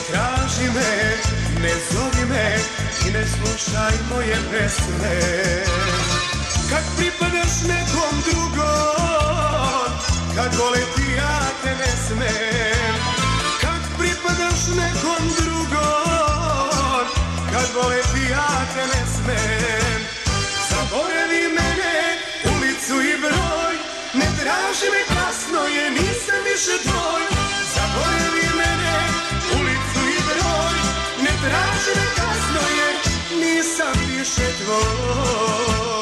traži me, ne zovi me i ne slušaj moje pesme. Kad pripadaš nekom drugom, kad voleti ja te ne smem. Kad pripadaš nekom drugom, kad voleti ja te ne smem. Zaboravi mene, ulicu i broj, ne traži me, kasno je, nisam više tvoj. Zaboravi mene, ulicu i broj, ne traži me, kasno je, nisam više tvoj.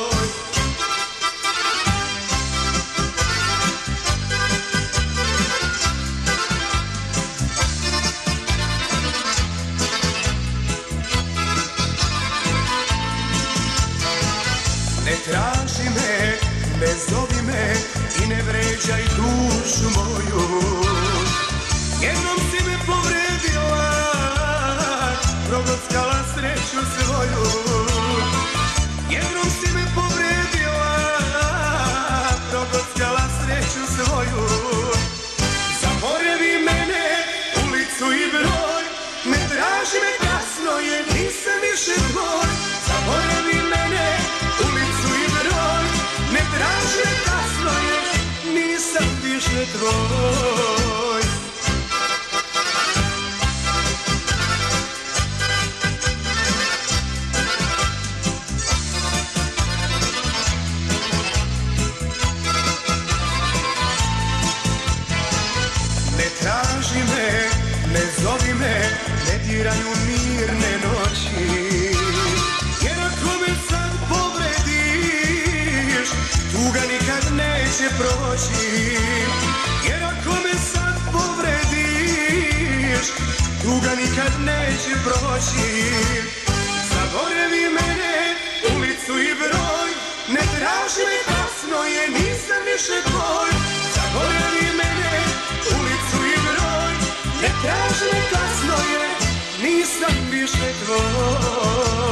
Ne traži me, ne zovi me i ne vređaj dušu moju. Jednom si me povredila, progockala sreću svoju. Jednom si me povredila, progockala sreću svoju. Zaboravi mene, ulicu i broj, ne traži me, kasno je, nisam više tvoj. Zaboravi mene, ulicu i broj, ne traži me, kasno je, nisam više tvoj. Ne traži me, ne zovi me, ne diraju mirne noći. Jer ako me sad povrediš, tuga nikad neće proći. Jer ako me sad povrediš, tuga nikad neće proći. Zaboravi mene, ulicu i broj, ne traži me, kasno je, nisam više tvoj. Zaboravi mene, ulicu i broj, ne traži me, kasno je, nisam više tvoj.